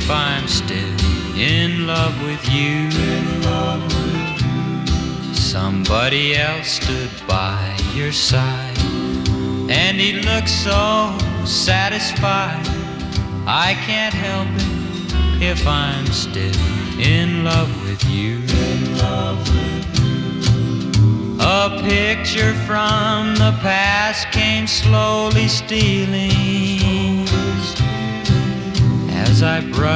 if I'm still in love with you. Somebody else stood by your side, and he looked so satisfied. I can't help it if I'm still in love with you. A picture from the past came slowly stealing as I brushed